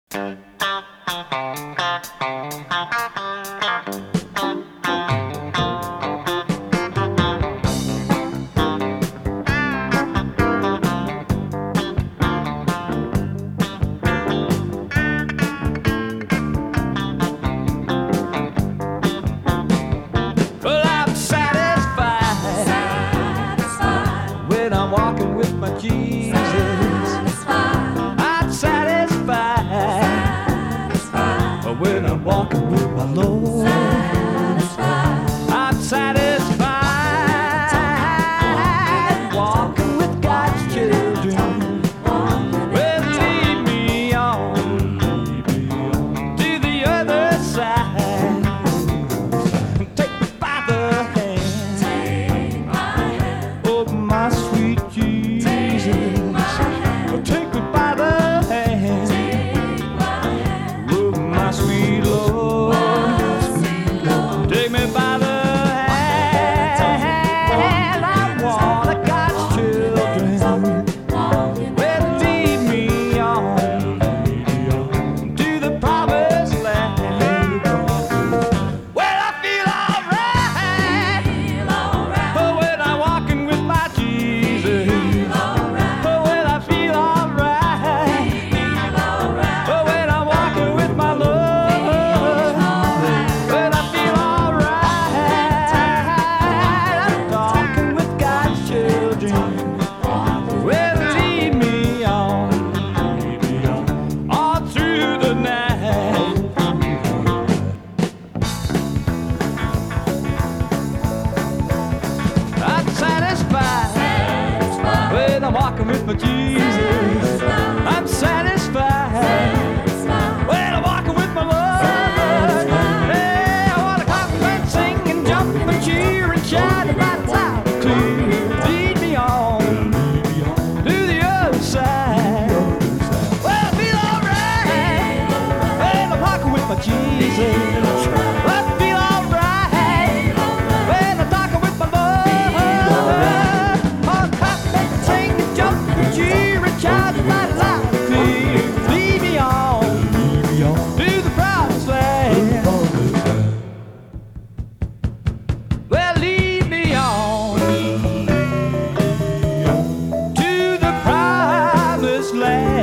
Well, I'm satisfied when I'm walking with my Jesus. I'm satisfied when I'm walking with my Lord. I'm satisfied walking with God's children. Well, lead me on to the other side. Take me by the hand. Oh, my sweet Jesus. Take me by the hand. Oh, my sweet Lord. Take me by the hand. I want God's children. Well, lead me on to the promised land. Well, I feel alright. Oh, when I'm walking with my Jesus. Oh, when I feel alright. Oh, when I'm walking with my Lord. When I feel alright. I'm talking with God's children. Well, lead me on all through the night. I'm satisfied when I'm walking with my Jesus. I'm satisfied when I'm walking with my Lord. Yeah, I wanna clap and sing and jump and cheer and shout it out loud and clear. Lead me on to the other side. Well, I feel alright when I'm walking with my Jesus. I feel alright when I'm talking with my Lord. I'll clap and sing and jump and cheer and shout it out loud and clear. Lead me on to the promised land. Well, lead me on to the promised land.